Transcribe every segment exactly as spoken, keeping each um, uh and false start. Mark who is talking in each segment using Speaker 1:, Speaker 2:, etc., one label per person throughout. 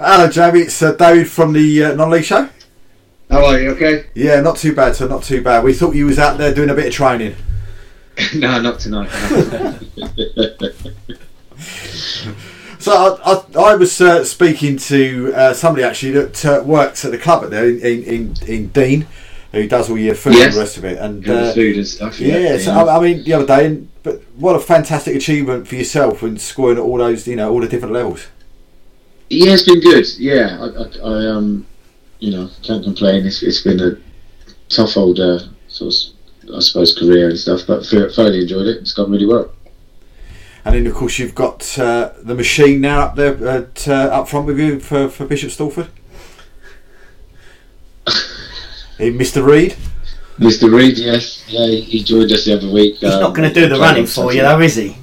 Speaker 1: Hello, Jamie. It's uh, David from the uh, Non-League Show.
Speaker 2: How are you? Okay.
Speaker 1: Yeah, not too bad, sir. Not too bad. We thought you was out there doing a bit of training.
Speaker 2: No, not tonight.
Speaker 1: So I, I, I was uh, speaking to uh, somebody actually that uh, works at the club at there in in, in Dean, who does all your food
Speaker 2: yes.
Speaker 1: and the rest of it. And
Speaker 2: uh,
Speaker 1: uh,
Speaker 2: food and stuff. Yeah.
Speaker 1: Yeah. So I, I mean, the other day, and, but what a fantastic achievement for yourself when scoring at all those, you know, all the different levels.
Speaker 2: Yeah, it's been good. Yeah, I, I, I um, you know, can't complain. It's it's been a tough old uh, sort of, I suppose, career and stuff, but thoroughly enjoyed it. It's gone really well. And
Speaker 1: then, of course, you've got uh, the machine now up there, at, uh, up front with you for, for Bishop Stortford. Hey, Mister Reed.
Speaker 2: Mister Reed, yes, yeah, he joined us the other week.
Speaker 3: He's um, not going to do the running for you, though, is he?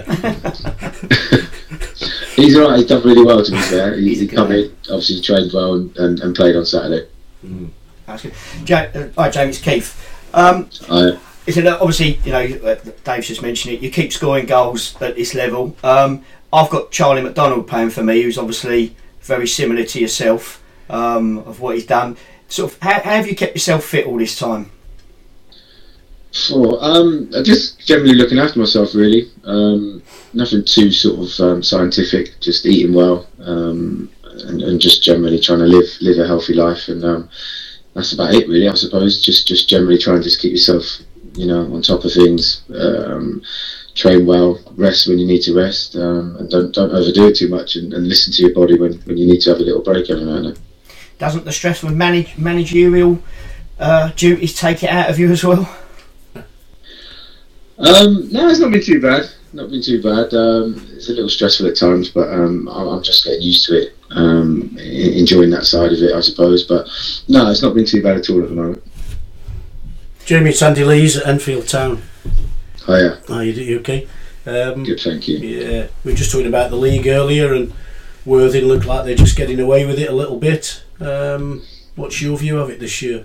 Speaker 2: He's all right. He's done really well, to be fair. He, he come in, obviously trained well and, and, and played on Saturday.
Speaker 3: Mm. That's good. Ja- uh, hi, James, Keith. Um,
Speaker 2: hi.
Speaker 3: Is it, obviously, you know, Dave's just mentioned it. You keep scoring goals at this level. Um, I've got Charlie McDonald playing for me, who's obviously very similar to yourself um, of what he's done. Sort of, how, how have you kept yourself fit all this time?
Speaker 2: Oh, um, just generally looking after myself, really. Um, nothing too sort of um, scientific. Just eating well um, and, and just generally trying to live live a healthy life, and um, that's about it, really. I suppose just just generally trying to just keep yourself, you know, on top of things. Um, train well, rest when you need to rest, um, and don't don't overdo it too much, and, and listen to your body when, when you need to have a little break every now and then.
Speaker 3: Doesn't the stress with manage, managerial uh, duties take it out of you as well?
Speaker 2: Um, no, it's not been too bad. Not been too bad. Um, it's a little stressful at times, but um, I'm just getting used to it. Um, enjoying that side of it, I suppose. But no, it's not been too bad at all at the moment.
Speaker 4: Jamie, it's Andy Lees at Enfield Town.
Speaker 2: Hiya.
Speaker 4: How are you doing? Okay. Um,
Speaker 2: Good, thank you.
Speaker 4: Yeah, we were just talking about the league earlier, and Worthing looked like they're just getting away with it a little bit. Um, what's your view of it this year?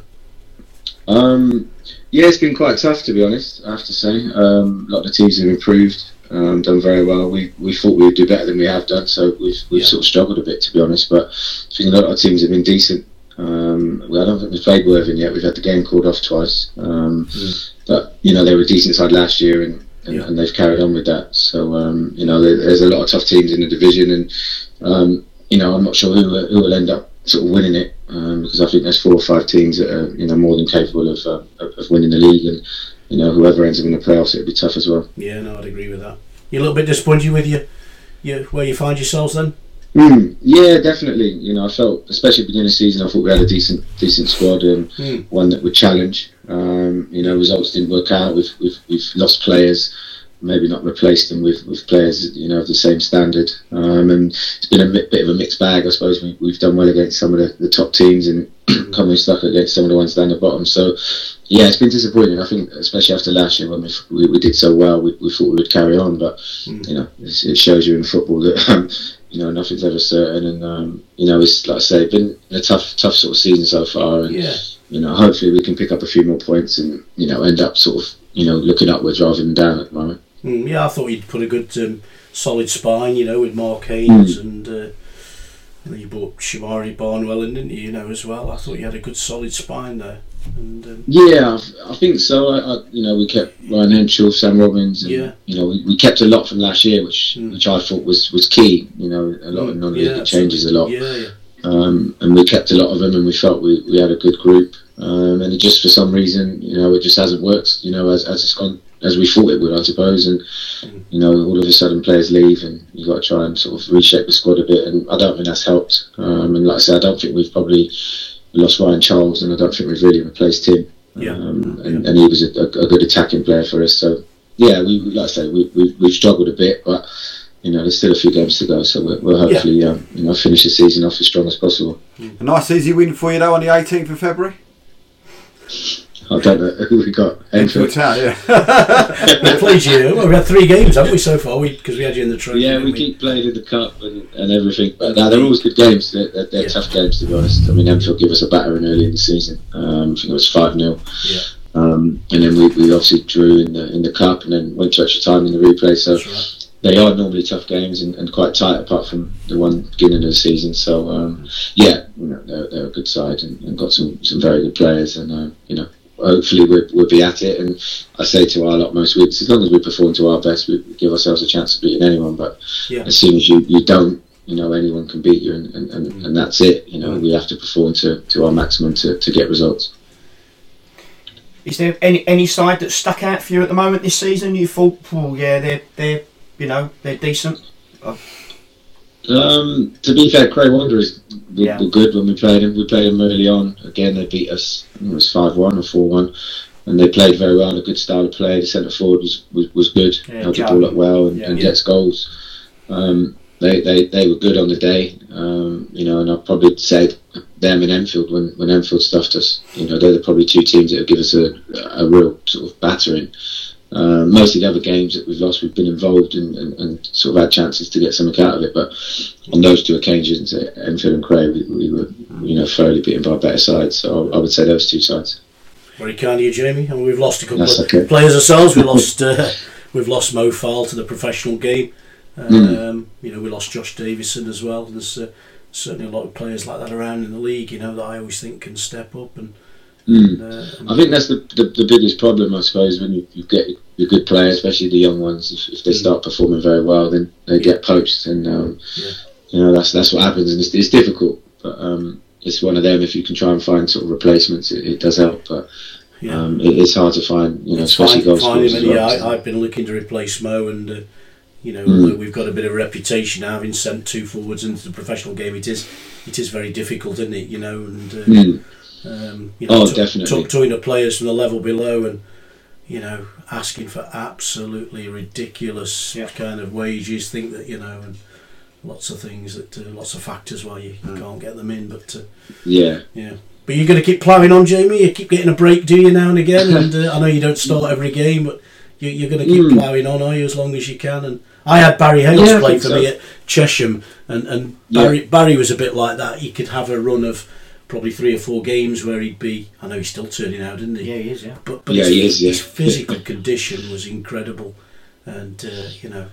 Speaker 2: Um, yeah, it's been quite tough, to be honest, I have to say. Um, a lot of the teams have improved, um, done very well. We we thought we would do better than we have done, so we've we've yeah. sort of struggled a bit, to be honest. But I think a lot of teams have been decent. Um, well, I don't think we've played Worthing yet. We've had the game called off twice. Um, mm. But, you know, they were a decent side last year, and, and, yeah. and they've carried on with that. So, um, you know, there, there's a lot of tough teams in the division, and, um, you know, I'm not sure who, who will end up sort of winning it, um, because I think there's four or five teams that are, you know, more than capable of uh, of winning the league, and, you know, whoever ends up in the playoffs, it'll be tough as well.
Speaker 4: Yeah, no, I'd agree with that. You're a little bit disappointed with you, you where you find yourselves then?
Speaker 2: Mm, yeah, definitely. You know, I felt, especially at the beginning of the season, I thought we had a decent decent squad, and mm. one that would challenge. Um, you know, results didn't work out. We've we've, we've lost players, maybe not replaced them with, with players, you know, of the same standard. Um, and it's been a bit of a mixed bag, I suppose. We, we've done well against some of the, the top teams, and coming stuck against some of the ones down the bottom. So, yeah, it's been disappointing. I think, especially after last year when we we, we did so well, we, we thought we would carry on. But, mm. you know, it shows you in football that, um, you know, nothing's ever certain. And, um, you know, it's, like I say, been a tough, tough sort of season so far. And,
Speaker 4: yeah.
Speaker 2: you know, hopefully we can pick up a few more points and, you know, end up sort of, you know, looking upwards rather than down at the moment.
Speaker 4: Mm, yeah, I thought you'd put a good, um, solid spine, you know, with Mark Haynes, mm. and uh, you, know, you brought Shamari Barnwell in, didn't you, you know, as well. I thought you had a good solid spine there. And, um,
Speaker 2: yeah, I, I think so. I, I, you know, we kept Ryan Henshaw, Sam Robbins, and,
Speaker 4: yeah.
Speaker 2: you know, we, we kept a lot from last year, which mm. which I thought was, was key. You know, a lot mm. of non-league yeah, changes a lot.
Speaker 4: Yeah, yeah.
Speaker 2: Um, and we kept a lot of them, and we felt we, we had a good group. Um, and it just, for some reason, you know, it just hasn't worked, you know, as, as it's gone, as we thought it would, I suppose. And, you know, all of a sudden players leave, and you've got to try and sort of reshape the squad a bit, and I don't think that's helped. Um, and like I said, I don't think we've probably lost Ryan Charles, and I don't think we've really replaced him.
Speaker 4: Yeah.
Speaker 2: Um, and, and he was a, a, a good attacking player for us. So, yeah, we like I say, we, we, we've struggled a bit, but, you know, there's still a few games to go, so we'll, we'll hopefully yeah. um, you know, finish the season off as strong as possible.
Speaker 1: A nice easy win for you, though, on the eighteenth of February?
Speaker 2: I don't know who we got.
Speaker 1: Enfield Town, yeah.
Speaker 4: We played you. Well, we had three games, haven't we, so far? Because we, we had you in the trophy.
Speaker 2: Yeah, we, we keep playing in the cup and, and everything. But no, they're always good games. They're, they're, they're yeah. tough games, to be honest. I mean, Enfield give us a battering early in the season. Um, I think it was five nil.
Speaker 4: Yeah.
Speaker 2: Um, and then we, we obviously drew in the in the cup, and then went to extra time in the replay. So,
Speaker 4: right.
Speaker 2: they are normally tough games and, and quite tight, apart from the one beginning of the season. So um, yeah, you know, they're, they're a good side and, and got some, some very good players, and uh, you know, hopefully we'll, we'll be at it. And I say to our lot most weeks, as long as we perform to our best, we give ourselves a chance of beating anyone. But
Speaker 4: yeah.
Speaker 2: as soon as you, you don't, you know, anyone can beat you, and, and, and,
Speaker 4: mm.
Speaker 2: and that's it. You know, we have to perform to, to our maximum to, to get results.
Speaker 3: Is there any any side that stuck out for you at the moment this season? You thought, oh yeah, they're they're you know they're decent. Oh.
Speaker 2: Um, to be fair, Cray Wanderers were,
Speaker 3: Yeah.
Speaker 2: were good when we played them. We played them early on. Again, they beat us. I think it was five one or four one, and they played very well. A good style of play. The centre forward was, was, was good.
Speaker 3: Yeah,
Speaker 2: held the
Speaker 3: Joe.
Speaker 2: ball up well and,
Speaker 3: Yeah.
Speaker 2: and
Speaker 3: Yeah.
Speaker 2: gets goals. Um, they, they they were good on the day. Um, you know, and I'd probably say them and Enfield when, when Enfield stuffed us. You know, they're the probably two teams that would give us a a real sort of battering. Um, most of the other games that we've lost, we've been involved and, and, and sort of had chances to get something out of it. But on those two occasions, at Enfield and Cray, we, we were, you know, thoroughly beaten by better sides. So I, I would say those two sides.
Speaker 4: Very kind of you, Jamie. I mean, we've lost a couple
Speaker 2: That's
Speaker 4: of
Speaker 2: okay.
Speaker 4: players ourselves. We lost, uh, we've lost Mo Fowle to the professional game. Um,
Speaker 2: Mm.
Speaker 4: You know, we lost Josh Davison as well. There's uh, certainly a lot of players like that around in the league. You know, that I always think can step up and.
Speaker 2: Mm.
Speaker 4: and, uh, and
Speaker 2: I think that's the, the the biggest problem, I suppose, when you, you get your good players, especially the young ones. If, if they start performing very well, then they get poached, and um,
Speaker 4: Yeah.
Speaker 2: you know that's that's what happens, and it's, it's difficult. But um, it's one of them. If you can try and find sort of replacements, it, it does help. But
Speaker 4: yeah.
Speaker 2: um, it, it's hard to find, you know,
Speaker 4: It's
Speaker 2: especially
Speaker 4: fine-
Speaker 2: goal
Speaker 4: fine
Speaker 2: scorers
Speaker 4: him,
Speaker 2: as
Speaker 4: and
Speaker 2: well.
Speaker 4: yeah, I, I've been looking to replace Mo, and uh, you know,
Speaker 2: Mm.
Speaker 4: although we've got a bit of a reputation now, having sent two forwards into the professional game, it is it is very difficult, isn't it? You know, and uh,
Speaker 2: Mm.
Speaker 4: um, you know,
Speaker 2: Oh,
Speaker 4: t-
Speaker 2: definitely.
Speaker 4: t- talking to players from the level below, and you know, asking for absolutely ridiculous
Speaker 3: Yeah.
Speaker 4: kind of wages, think that you know, and lots of things that uh, lots of factors why you, you
Speaker 3: Mm.
Speaker 4: can't get them in, but uh,
Speaker 2: Yeah.
Speaker 4: yeah. But you're going to keep ploughing on, Jamie. You keep getting a break, do you, now and again? And uh, I know you don't start every game, but you, you're going to keep
Speaker 2: Mm.
Speaker 4: ploughing on, are you, as long as you can? And I had Barry Hales
Speaker 2: Yeah, I
Speaker 4: play
Speaker 2: think
Speaker 4: for
Speaker 2: so.
Speaker 4: me at Chesham, and, and
Speaker 2: Yeah.
Speaker 4: Barry Barry was a bit like that. He could have a run of probably three or four games where he'd be. I know he's still turning out, isn't he?
Speaker 3: Yeah, he is. Yeah.
Speaker 4: But but
Speaker 2: Yeah,
Speaker 4: his,
Speaker 2: he is, yeah.
Speaker 4: his physical condition was incredible, and uh, you know,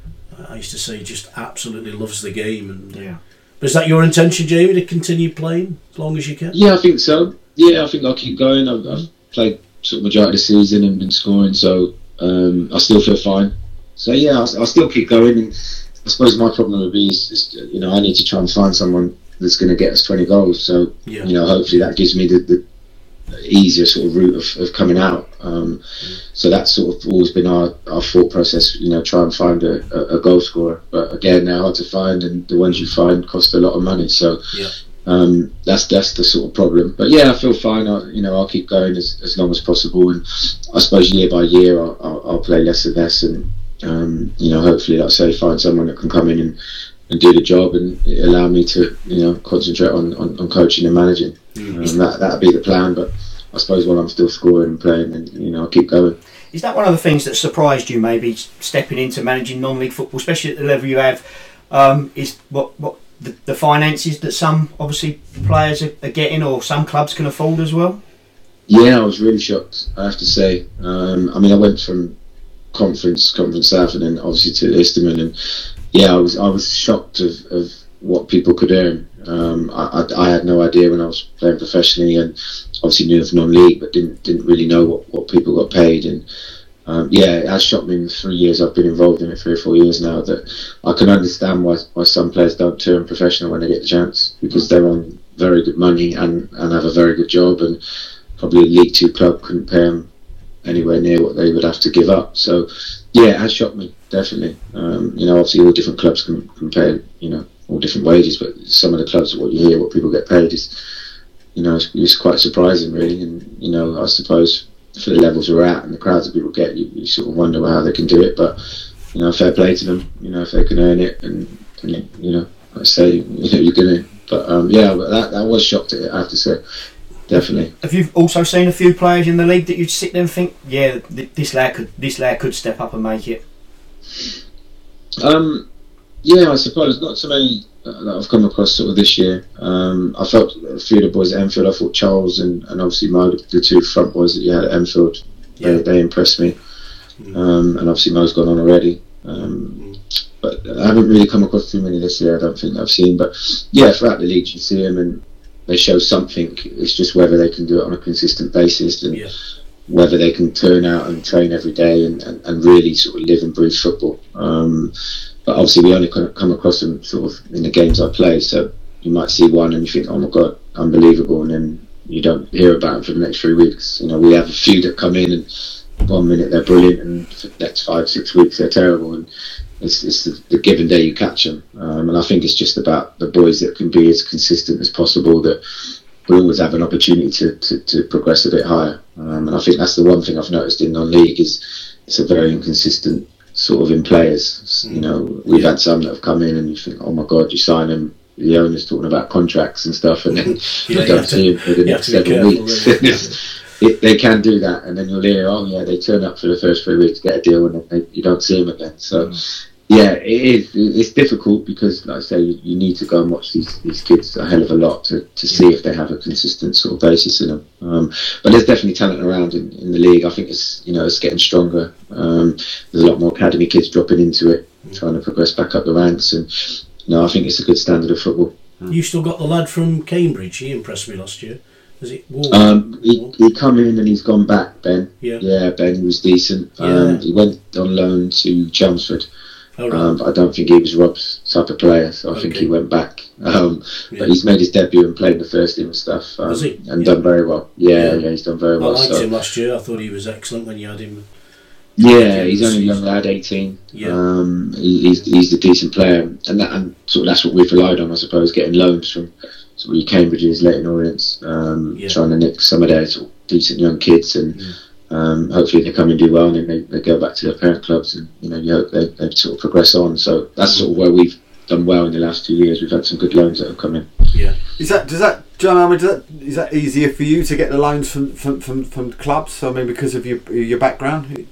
Speaker 4: I used to say he just absolutely loves the game. And
Speaker 3: Yeah.
Speaker 4: but is that your intention, Jamie, to continue playing as long as you can?
Speaker 2: Yeah, I think so. Yeah, I think I'll keep going. I've, I've played sort of majority of the season and been scoring, so um, I still feel fine. So yeah, I'll, I'll still keep going. And I suppose my problem would be, is, is, you know, I need to try and find someone that's going to get us twenty goals. So
Speaker 4: Yeah.
Speaker 2: you know, hopefully that gives me the, the easier sort of route of, of coming out. Um, so that's sort of always been our, our thought process. You know, try and find a, a, a goal scorer. But again, they're hard to find, and the ones you find cost a lot of money. So.
Speaker 4: Yeah.
Speaker 2: Um, that's that's the sort of problem. But yeah, I feel fine. I, you know, I'll keep going as, as long as possible, and I suppose year by year I'll, I'll, I'll play less and less, and um, you know, hopefully, like I say, find someone that can come in and, and do the job and allow me to, you know, concentrate on, on, on coaching and managing.
Speaker 4: Mm.
Speaker 2: Um, that that'd be the plan. But I suppose while I'm still scoring and playing, and you know, I'll keep going.
Speaker 3: Is that one of the things that surprised you, maybe stepping into managing non-league football, especially at the level you have? Um, is what what the, the finances that some obviously players are, are getting, or some clubs can afford as well?
Speaker 2: Yeah, I was really shocked, I have to say. Um, I mean, I went from conference, conference South, and then obviously to Isterman, and yeah, I was I was shocked of, of what people could earn. Um, I, I, I had no idea when I was playing professionally, and obviously knew of non-league, but didn't didn't really know what, what people got paid. And um, yeah, it has shocked me in the three years I've been involved in it, three or four years now, that I can understand why why some players don't turn professional when they get the chance, because they're on very good money and, and have a very good job, and probably a League Two club couldn't pay them anywhere near what they would have to give up. So yeah, it has shocked me, definitely. Um, you know, obviously all different clubs can, can pay, you know, all different wages, but some of the clubs, what you hear, what people get paid is, you know, it's, it's quite surprising, really. And you know, I suppose for the levels we're at and the crowds that people get, you, you sort of wonder how they can do it. But you know, fair play to them. You know, if they can earn it, and, and you know, I say, you know, you're gonna. But um, yeah, but that that was shocked at it, I have to say, definitely.
Speaker 3: Have you also seen a few players in the league that you'd sit there and think, yeah, th- this lad could this lad could step up and make it?
Speaker 2: Um, yeah, I suppose not so many uh, that I've come across sort of this year. Um, I felt a few of the boys at Enfield. I thought Charles and, and obviously Mo, the two front boys that you had at Enfield,
Speaker 4: Yeah.
Speaker 2: they, they impressed me.
Speaker 4: Mm.
Speaker 2: Um, and obviously Mo's gone on already. Um, but I haven't really come across too many this year. I don't think I've seen, but yeah, throughout the league you see them and they show something. It's just whether they can do it on a consistent basis and
Speaker 4: Yeah.
Speaker 2: whether they can turn out and train every day and, and, and really sort of live and breathe football. Um, but obviously we only come across them sort of in the games I play, so you might see one and you think, oh my god, unbelievable, and then you don't hear about them for the next three weeks. You know, we have a few that come in and one minute they're brilliant and for the next five, six weeks they're terrible, and it's, it's the, the given day you catch them. Um, and I think it's just about the boys that can be as consistent as possible, that we always have an opportunity to, to, to progress a bit higher. Um, and I think that's the one thing I've noticed in non-league is it's a very inconsistent sort of in players. You know, we've had some that have come in and you think, oh my god, you sign them, the owner's talking about contracts and stuff, and then
Speaker 4: Yeah,
Speaker 2: you don't see them for the next seven
Speaker 4: careful,
Speaker 2: weeks.
Speaker 4: really.
Speaker 2: it, they can do that, and then you'll hear, oh yeah, they turn up for the first three weeks, get a deal, and then they, you don't see them again. So
Speaker 4: Mm.
Speaker 2: yeah, it is. It's difficult because, like I say, you, you need to go and watch these, these kids a hell of a lot to, to see if they have a consistent sort of basis in them. Um, but there's definitely talent around in, in the league. I think it's, you know, it's getting stronger. Um, there's a lot more academy kids dropping into it, trying to progress back up the ranks, and you know, I think it's a good standard of football.
Speaker 4: You still got the lad from Cambridge. He impressed me last year. Was it Wall?
Speaker 2: Um, he, he come in and he's gone back, Ben.
Speaker 4: Yeah.
Speaker 2: Yeah, Ben, he was decent.
Speaker 4: Yeah.
Speaker 2: Um, he went on loan to Chelmsford.
Speaker 4: Oh, right.
Speaker 2: Um, but I don't think he was Rob's type of player, so I think
Speaker 4: Okay.
Speaker 2: he went back. Um,
Speaker 4: Yeah.
Speaker 2: But he's made his debut and played in the first team and stuff, um,
Speaker 4: Has he?
Speaker 2: and
Speaker 4: Yeah.
Speaker 2: done very well. Yeah,
Speaker 4: Yeah.
Speaker 2: yeah, he's done very
Speaker 4: I
Speaker 2: well.
Speaker 4: liked
Speaker 2: So
Speaker 4: him last year. I thought he was excellent when you had him.
Speaker 2: yeah, he's only a young lad, eighteen.
Speaker 4: Yeah.
Speaker 2: Um, he, he's he's a decent player, and that and sort of that's what we've relied on, I suppose, getting loans from sort of your Cambridges, Leighton Orients, um,
Speaker 4: Yeah.
Speaker 2: trying to nick some of their sort of decent young kids and.
Speaker 4: Mm.
Speaker 2: Um, hopefully they come and do well, and then they, they go back to their parent clubs, and you know you hope they, they sort of progress on. So that's sort of where we've done well in the last two years. We've had some good loans that have come in.
Speaker 4: Yeah.
Speaker 1: Is that does that John? I mean, does that, is that easier for you to get the loans from from, from, from clubs? I mean, because of your your background.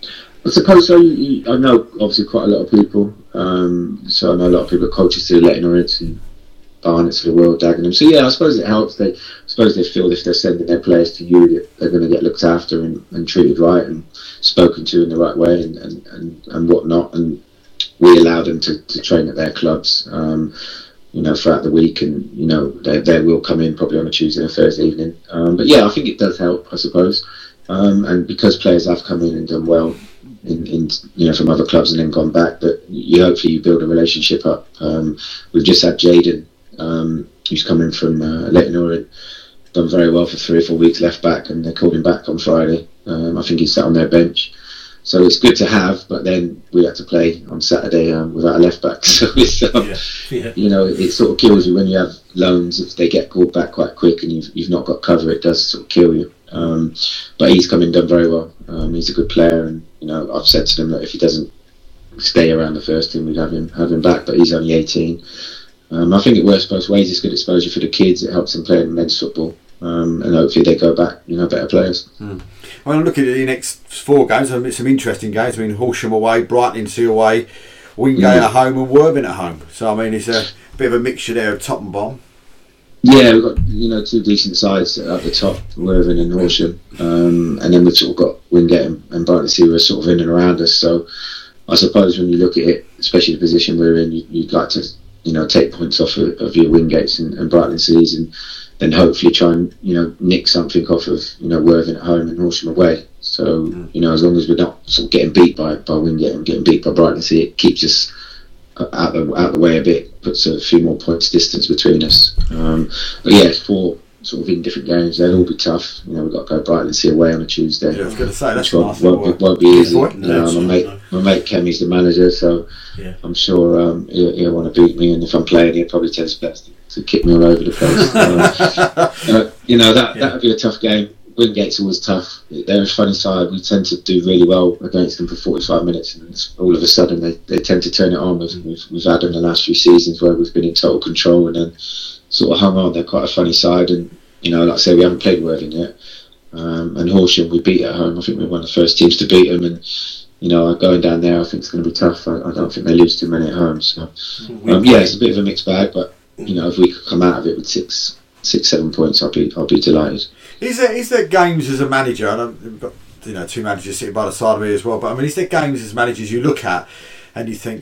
Speaker 2: I suppose so. You, you, I know obviously quite a lot of people. Um, so I know a lot of people, coaches to Leighton Orients and Barnets of the world, Dagenham. So yeah, I suppose it helps. They I suppose they feel if they're sending their players to you that they're going to get looked after and, and treated right and spoken to in the right way and and, and, and whatnot. And we allow them to, to train at their clubs, um, you know, throughout the week, and you know they they will come in probably on a Tuesday and a Thursday evening. Um, but yeah, I think it does help, I suppose. Um, and because players have come in and done well in, in you know from other clubs and then gone back, but you hopefully you build a relationship up. Um, we've just had Jaden. Um, who's coming from uh, Leighton Orient, done very well for three or four weeks left back, and they called him back on Friday. Um, I think he sat on their bench, so it's good to have. But then we had to play on Saturday um, without a left back, so it's um,
Speaker 4: Yeah. Yeah.
Speaker 2: you know it sort of kills you when you have loans. If they get called back quite quick and you've you've not got cover, it does sort of kill you. Um, but he's come in, done very well. Um, he's a good player, and you know I've said to them that if he doesn't stay around the first team, we'd have him have him back. But he's only eighteen. Um, I think it works both ways. It's good exposure for the kids. It helps them play in men's football, um, and hopefully they go back, you know, better players.
Speaker 1: Hmm. Well, I'm looking at the next four games. I mean, some interesting games. I mean, Horsham away, Brighton away, Wingate
Speaker 2: Mm.
Speaker 1: at home, and Worthing at home. So I mean, it's a bit of a mixture there of top and bottom.
Speaker 2: Yeah, we've got you know two decent sides at the top, Worthing and Horsham, um, and then we've sort of got Wingate and, and Brighton who are sort of in and around us. So I suppose when you look at it, especially the position we're in, you, you'd like to. You know, take points off of, of your Wingates and, and Brighton Seas, and then hopefully try and you know nick something off of you know Worthing at home and Horsham away. So mm. you know, as long as we're not sort of getting beat by by Wingate and getting beat by Brighton Sea, it keeps us out the out the way a bit, puts a few more points distance between us. Um, but yeah, it's four sort of in different games. They'll all be tough. You know, we've got to go Brighton Sea away on a Tuesday.
Speaker 1: Yeah, I was going to say that's
Speaker 2: won't,
Speaker 1: nice.
Speaker 2: won't, be, won't be easy.
Speaker 1: Yeah,
Speaker 2: You know, my mate, my mate Kemi's the manager, so.
Speaker 4: Yeah.
Speaker 2: I'm sure um, he'll, he'll want to beat me, and if I'm playing, he'll probably tell his best to, to kick me all over the place. uh, uh, you know that
Speaker 4: Yeah.
Speaker 2: that would be a tough game. Wingate's always tough. They're a funny side. We tend to do really well against them for forty-five minutes, and all of a sudden they, they tend to turn it on. We've, we've, we've had them the last few seasons where we've been in total control and then sort of hung on. They're quite a funny side, and you know, like I say, we haven't played Worthing yet. Um, and Horsham we beat at home. I think we're one of the first teams to beat them, and you know, going down there, I think it's going to be tough. I, I don't think they lose too many at home. So, um, yeah, it's a bit of a mixed bag, but you know, if we could come out of it with six, six, seven points, I'll be, I'll be delighted.
Speaker 1: Is there is there games as a manager? And I've got you know two managers sitting by the side of me as well. But I mean, is there games as managers you look at and you think,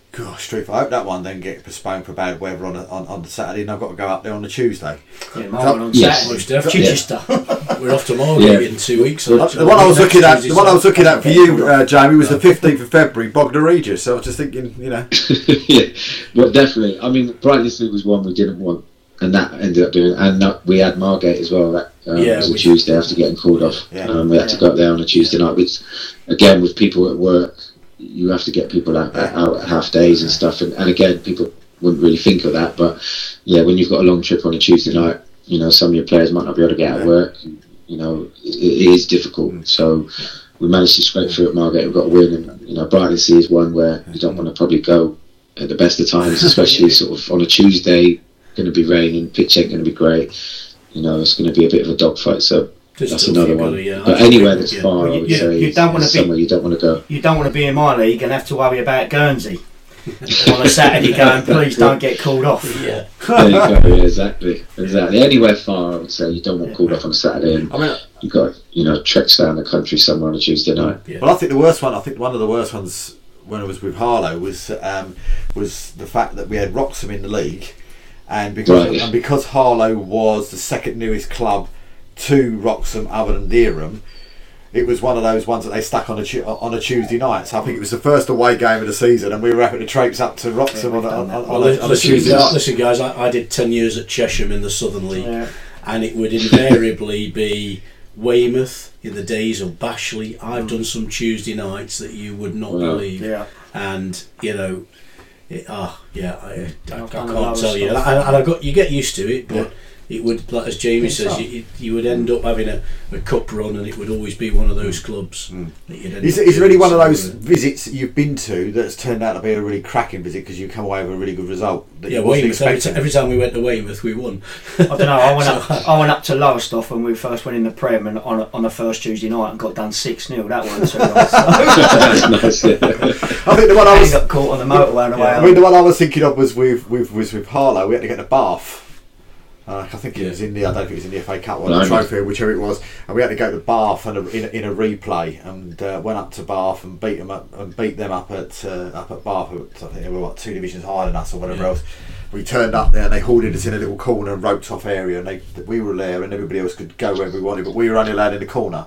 Speaker 1: Gosh, truth, I hope that one then get postponed for bad weather on a, on, on the Saturday, and I've got to go up there on the Tuesday.
Speaker 3: Yeah, my one on
Speaker 2: Yes.
Speaker 3: Saturday.
Speaker 4: Most definitely.
Speaker 3: Chichester.
Speaker 4: We're off to Margate
Speaker 2: Yeah.
Speaker 4: in two weeks.
Speaker 1: The
Speaker 4: actually.
Speaker 1: one I was looking at,
Speaker 4: Tuesday,
Speaker 1: the one I was looking at for you,
Speaker 4: Saturday.
Speaker 1: uh, Jamie, was the fifteenth of February, Bognor Regis. So I was just thinking, you know,
Speaker 2: Yeah, but definitely. I mean, Brightlingsea was one we didn't want, and that ended up doing. And that, we had Margate as well. That um,
Speaker 4: Yeah,
Speaker 2: was a
Speaker 4: we-
Speaker 2: Tuesday after getting called off.
Speaker 1: Yeah.
Speaker 2: Um, we had to
Speaker 3: Yeah.
Speaker 2: go up there on a Tuesday night. Which, again, with people at work, you have to get people out, out at half days and stuff. And, and again, people wouldn't really think of that, but yeah, when you've got a long trip on a Tuesday night, you know, some of your players might not be able to get out of work. You know, it, it is difficult. So we managed to scrape through at Margate. We got a win, and you know, Brightlingsea is one where you don't want to probably go at the best of times, especially sort of on a Tuesday. Going to be raining, pitch ain't going to be great. You know, it's going to be a bit of a dogfight. So
Speaker 4: Just
Speaker 2: that's
Speaker 4: tough,
Speaker 2: another
Speaker 4: you've
Speaker 2: one.
Speaker 4: gotta, yeah,
Speaker 2: But
Speaker 4: I
Speaker 2: anywhere
Speaker 4: agree,
Speaker 2: that's
Speaker 4: yeah.
Speaker 2: far,
Speaker 3: Well,
Speaker 2: I
Speaker 3: you-
Speaker 2: would
Speaker 3: you-
Speaker 2: say,
Speaker 3: you
Speaker 2: is,
Speaker 3: don't wanna
Speaker 2: is
Speaker 3: be-
Speaker 2: somewhere you don't want to go.
Speaker 3: You don't want to be in my league and have to worry about Guernsey on a Saturday going, please don't get called off.
Speaker 4: Yeah.
Speaker 2: There you go. Yeah, exactly, exactly. Anywhere far, I would say you don't want called off on a Saturday, and
Speaker 1: I mean,
Speaker 2: you got you know treks down the country somewhere on a Tuesday night.
Speaker 4: Yeah.
Speaker 1: well, I think the worst one, I think one of the worst ones when I was with Harlow was um, was the fact that we had Wroxham in the league, and because
Speaker 2: Right.
Speaker 1: and because Harlow was the second newest club to Wroxham other than Dereham, it was one of those ones that they stuck on a tu- on a Tuesday night. So I think it was the first away game of the season, and we were having to traipse up to Wroxham
Speaker 3: Yeah,
Speaker 1: on, a,
Speaker 3: we've
Speaker 1: on,
Speaker 3: done
Speaker 1: on,
Speaker 3: that.
Speaker 1: on,
Speaker 4: Well,
Speaker 1: a, on a
Speaker 4: listen,
Speaker 1: Tuesday
Speaker 4: guys,
Speaker 1: night.
Speaker 4: listen, guys, I, I did ten years at Chesham in the Southern League,
Speaker 3: Yeah.
Speaker 4: and it would invariably be Weymouth in the days of Bashley. I've done some Tuesday nights that you would not
Speaker 2: Wow.
Speaker 4: believe,
Speaker 3: Yeah.
Speaker 4: and you know, it, ah, yeah, I, I, I
Speaker 3: I've done a
Speaker 4: can't
Speaker 3: lot of
Speaker 4: tell you, and,
Speaker 3: stuff.
Speaker 4: I, and I got you get used to it, but.
Speaker 1: Yeah.
Speaker 4: It would, like as Jamie
Speaker 3: It's
Speaker 4: says,
Speaker 3: tough.
Speaker 4: you, you would end up having a, a cup run, and it would always be one of those clubs
Speaker 1: Mm.
Speaker 4: that you'd end
Speaker 1: Is,
Speaker 4: up
Speaker 1: is there any
Speaker 4: doing
Speaker 1: one of those
Speaker 4: somewhere.
Speaker 1: visits that you've been to that's turned out to be a really cracking visit because you come away with a really good result that
Speaker 4: Yeah,
Speaker 1: you wasn't
Speaker 4: Weymouth. Every,
Speaker 1: expecting?
Speaker 4: t- every time we went to Weymouth, we won.
Speaker 3: I don't know. I went
Speaker 4: So-
Speaker 3: up. I went up to Lowestoft when we first went in the Prem, and on a, on the first Tuesday night, and got done six nil. That wasn't too nice.
Speaker 2: That's nice. Yeah.
Speaker 1: I think the one I
Speaker 3: I
Speaker 1: was
Speaker 3: got caught on the motorway on the way
Speaker 1: I
Speaker 3: home.
Speaker 1: mean, the one I was thinking of was with with was with Harlow. We had to get to Bath. Uh, I think it was in the. I don't think it was in the F A Cup or the
Speaker 2: Blimey.
Speaker 1: trophy, or whichever it was. And we had to go to Bath and a, in, a, in a replay, and uh, went up to Bath and beat them up and beat them up at uh, up at Bath. I think they were what two divisions higher than us or whatever
Speaker 4: Yeah.
Speaker 1: else. We turned up there and they hauled us in a little corner and roped off area, and they we were there and everybody else could go wherever we wanted, but we were only allowed in the corner.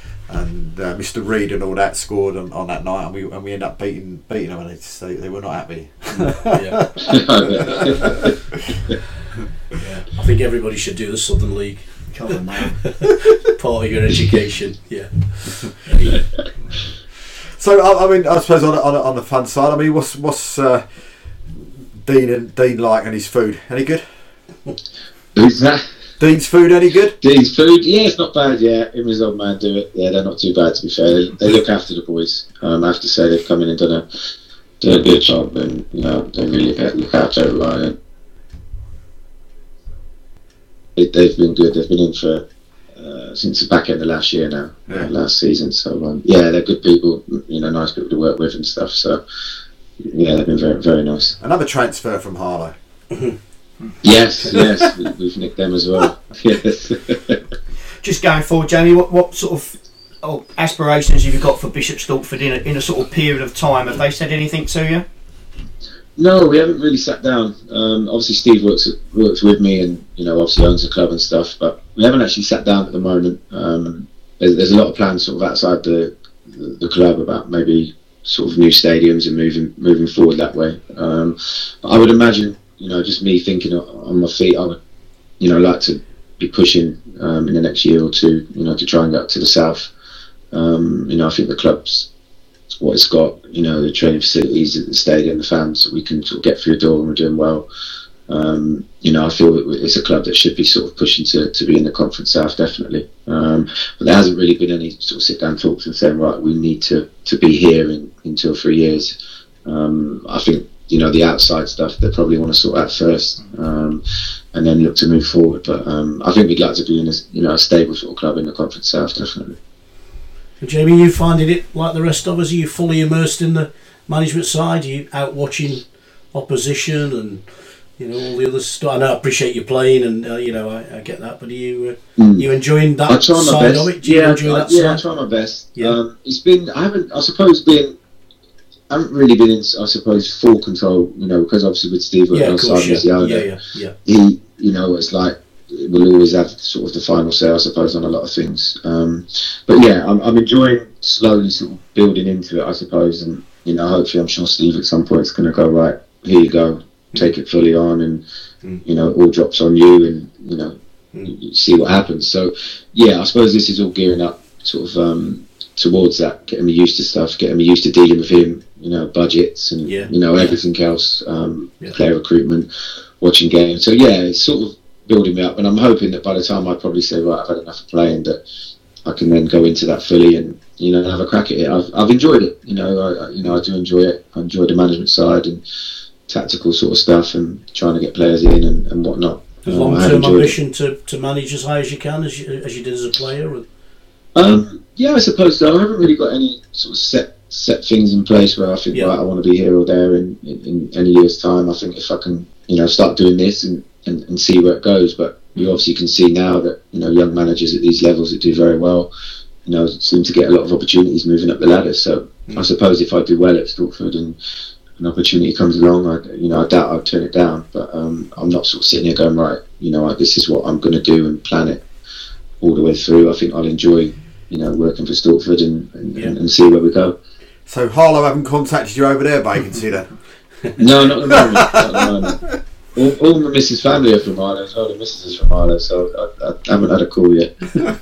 Speaker 1: And uh, Mister Reed and all that scored on, on that night, and we and we ended up beating beating them, and they just, they, they were not happy.
Speaker 4: Yeah. Yeah, I think everybody should do the Southern League.
Speaker 3: Come on, man.
Speaker 4: Part of your education. Yeah.
Speaker 1: So I, I mean, I suppose on, on on the fun side, I mean, what's what's uh, Dean and Dean like and his food? Any good?
Speaker 2: Who's that?
Speaker 1: Dean's food any good?
Speaker 2: Dean's food, yeah, it's not bad. Yeah, him and his old man do it. Yeah, they're not too bad to be fair. They, they look after the boys. Um, I have to say they've come in and done a done a good job, and you know they really look, look after everyone. And it, they've been good. They've been in for uh, since the back end of last year now,
Speaker 1: Yeah.
Speaker 2: uh, last season. So um, yeah, they're good people. You know, nice people to work with and stuff. So yeah, they've been very very nice.
Speaker 1: Another transfer from Harlow.
Speaker 2: Yes, yes, we, we've nicked them as well. Yes.
Speaker 3: Just going forward, Jamie, what, what sort of oh, aspirations have you got for Bishop Stortford in a, in a sort of period of time? Have they said anything to you?
Speaker 2: No, we haven't really sat down. Um, obviously, Steve works works with me, and you know, obviously owns the club and stuff. But we haven't actually sat down at the moment. Um, there's, there's a lot of plans sort of outside the, the the club about maybe sort of new stadiums and moving moving forward that way. Um, but I would imagine, you know, just me thinking on my feet, I would, you know, like to be pushing um, in the next year or two, you know, to try and get up to the south. Um, you know, I think the club's what it's got, you know, the training facilities at the stadium, the fans, we can sort of get through the door and we're doing well. Um, you know, I feel it's a club that should be sort of pushing to, to be in the Conference South, definitely. Um, but there hasn't really been any sort of sit-down talks and saying, right, we need to, to be here in, in two or three years. Um, I think, you know, the outside stuff they probably want to sort out first, um, and then look to move forward. But um, I think we'd like to be in a, you know, a stable sort of club in the Conference South, definitely.
Speaker 4: Jamie, you finding it like the rest of us? Are you fully immersed in the management side? Are you out watching opposition and, you know, all the other stuff? I know I appreciate you playing, and uh, you know I, I get that. But are you uh,
Speaker 2: Mm.
Speaker 4: you enjoying that
Speaker 2: I try my
Speaker 4: side
Speaker 2: best.
Speaker 4: of it? Do you
Speaker 2: yeah,
Speaker 4: enjoy
Speaker 2: I,
Speaker 4: that
Speaker 2: yeah, I
Speaker 4: side?
Speaker 2: try my best.
Speaker 4: Yeah.
Speaker 2: Um, it's been, I haven't, I suppose, being haven't really been in, I suppose, full control. You know, because obviously with Steve
Speaker 4: Yeah, of
Speaker 2: outside
Speaker 4: course,
Speaker 2: as
Speaker 4: yeah.
Speaker 2: the owner,
Speaker 4: yeah, yeah, yeah.
Speaker 2: he, you know, it's like we'll always have sort of the final say, I suppose, on a lot of things. Um, but yeah, I'm, I'm enjoying slowly sort of building into it, I suppose, and you know, hopefully, I'm sure Steve at some point is going to go, right, here you go, take it fully on, and
Speaker 4: Mm.
Speaker 2: you know, it all drops on you, and you know,
Speaker 4: Mm.
Speaker 2: you see what happens. So yeah, I suppose this is all gearing up sort of um, towards that, getting me used to stuff, getting me used to dealing with him, you know, budgets and
Speaker 4: Yeah.
Speaker 2: you know,
Speaker 4: Yeah.
Speaker 2: everything else, um,
Speaker 4: Yeah.
Speaker 2: player recruitment, watching games. So yeah, it's sort of building me up, and I'm hoping that by the time I probably say, right, I've had enough of playing, that I can then go into that fully and you know, have a crack at it. I've, I've enjoyed it, you know. I, I you know I do enjoy it. I enjoy the management side and tactical sort of stuff, and trying to get players in and, and whatnot. Um, I have
Speaker 4: Long-term
Speaker 2: enjoyed it.
Speaker 4: ambition to, to manage as high as you can, as you, as you did as a player. Or,
Speaker 2: Um, yeah, I suppose so. I haven't really got any sort of set set things in place where I think,
Speaker 4: Yeah.
Speaker 2: right, I want to be here or there in, in, in any year's time. I think if I can, you know, start doing this and, and, and see where it goes. But you obviously can see now that, you know, young managers at these levels that do very well, you know, seem to get a lot of opportunities moving up the ladder. So
Speaker 4: Mm.
Speaker 2: I suppose if I do well at Stortford and an opportunity comes along, I, you know, I doubt I'd turn it down. But um, I'm not sort of sitting here going, right, you know, this is what I'm going to do and plan it all the way through. I think I'll enjoy, you know, working for Stortford and, and,
Speaker 4: Yeah.
Speaker 2: and see where we go.
Speaker 1: So Harlow haven't contacted you over there, vacancy then?
Speaker 2: No, not at the moment. Not at the moment. All, all my missus' family are from Ireland as well. The missus is from Ireland, so I, I haven't had a call yet.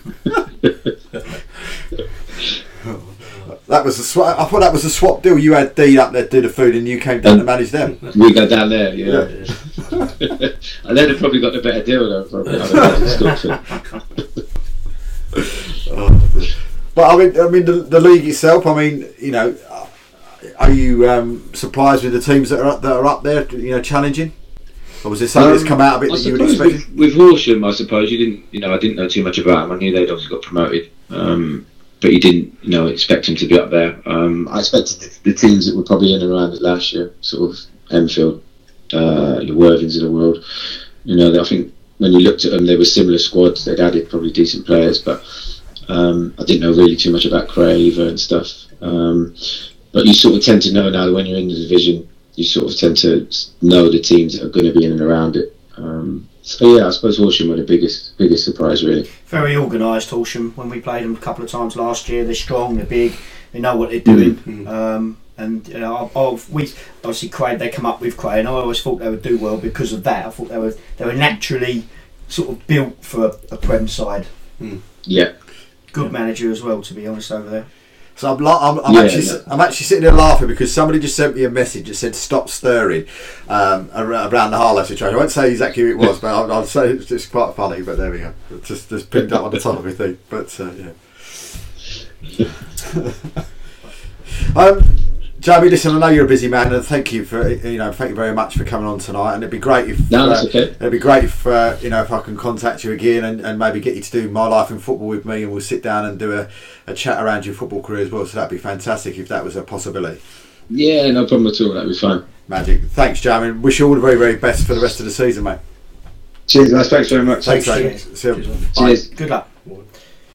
Speaker 1: That was a swap. I thought that was a swap deal. You had Dean up there do the food, and you came down to manage them.
Speaker 2: We go down there, yeah. And then have probably got the better deal though. Probably, I'd imagine, Stortford.
Speaker 1: But I mean, I mean the, the league itself. I mean, you know, are you um, surprised with the teams that are up, that are up there? You know, challenging, or was there something that's
Speaker 2: Um,
Speaker 1: come out of it
Speaker 2: I
Speaker 1: that you would
Speaker 2: suppose
Speaker 1: expect?
Speaker 2: with, with Horsham, I suppose you didn't. You know, I didn't know too much about them. I knew they'd obviously got promoted, um, but you didn't, you know, expect them to be up there. Um, I expected the, the teams that were probably in and around it last year, sort of Enfield, uh, the Worthings of the world. You know, I think when you looked at them, they were similar squads. They'd added probably decent players, but um, I didn't know really too much about Cray either and stuff. Um, but you sort of tend to know now that when you're in the division, you sort of tend to know the teams that are going to be in and around it. Um, so yeah, I suppose Horsham were the biggest biggest surprise really.
Speaker 3: Very organised, Horsham. When we played them a couple of times last year, they're strong, they're big, they know what they're doing.
Speaker 4: Mm.
Speaker 3: Um, and you know, I've, I've, we obviously Cray, they come up with Cray, and I always thought they would do well because of that. I thought they were they were naturally sort of built for a, a Prem side.
Speaker 2: Yeah.
Speaker 3: Good manager as well, to be honest, over there.
Speaker 1: So I'm, la- I'm, I'm
Speaker 2: Yeah,
Speaker 1: actually,
Speaker 2: yeah.
Speaker 1: I'm actually sitting there laughing because somebody just sent me a message that said "stop stirring" um, ar- around the Harlow situation. I won't say exactly who it was, but I'll, I'll say it's just quite funny. But there we go. It's just just pinned up on the top of my thing. But uh, yeah. um, Jamie, listen, I know you're a busy man, and thank you for you know thank you very much for coming on tonight. And it'd be great if
Speaker 2: No, that's
Speaker 1: uh,
Speaker 2: okay.
Speaker 1: it'd be great if uh, you know if I can contact you again and, and maybe get you to do My Life in Football with me, and we'll sit down and do a, a chat around your football career as well. So that'd be fantastic if that was a possibility.
Speaker 2: Yeah, no problem at all. That'd be fine.
Speaker 1: Magic. Thanks, Jamie. Wish you all the very very best for the rest of the season, mate.
Speaker 2: Cheers, guys. Thanks very much.
Speaker 1: Thanks,
Speaker 3: Cheers.
Speaker 1: mate. See you.
Speaker 3: Cheers.
Speaker 1: Bye.
Speaker 2: Cheers.
Speaker 3: Good luck.